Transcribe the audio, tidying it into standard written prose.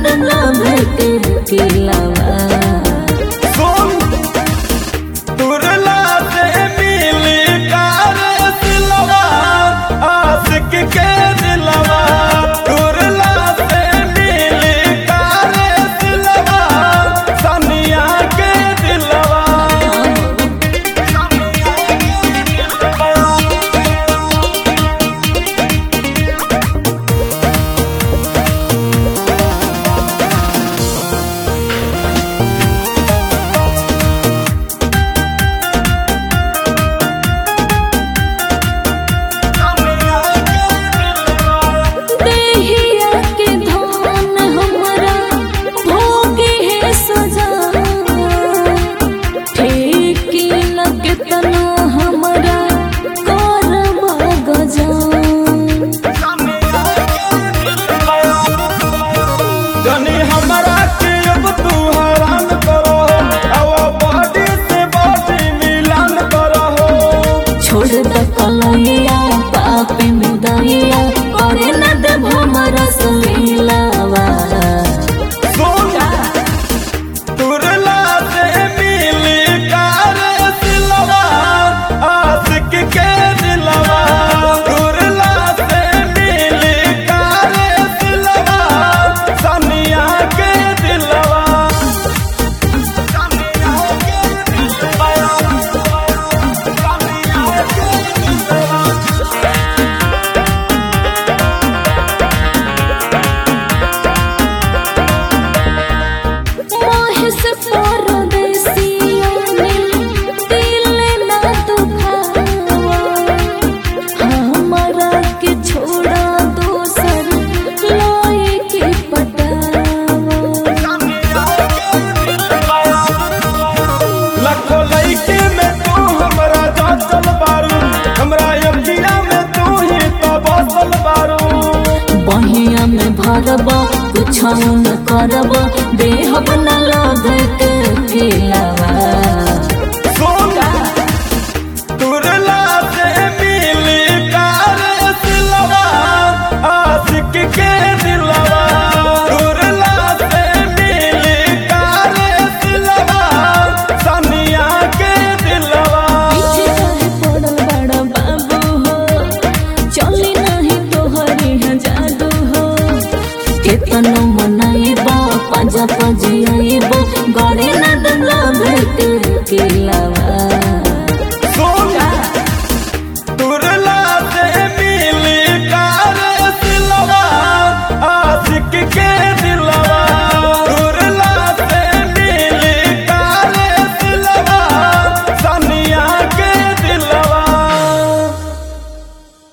दला भेट के लावा तुरला से मिली कार सिलवा आशिक के दिलवा तुरला से मिली कार सिलवा सनिया के दिलवा पापे में दहिया और न देव हमारा सुनीलावा तुरला से मिली कार सिलवा आशिक के दिलवा तुरला से मिली कार सिलवा सनिया के दिलवा बहिया में भरबा कुछ न करबा देहब न लगत खिलावा तुरला से मिली कार सिलवा आशिक के दिलवा तुरला से मिली कार सिलवा सनिया के दिलवा पीछे काहे पड़ल बड़ा बाबू हो चली नहीं तोहरी है जादू हो केतनो मनाइबा पंजा पंजियाइबा गड़े न दला भेट के लावा।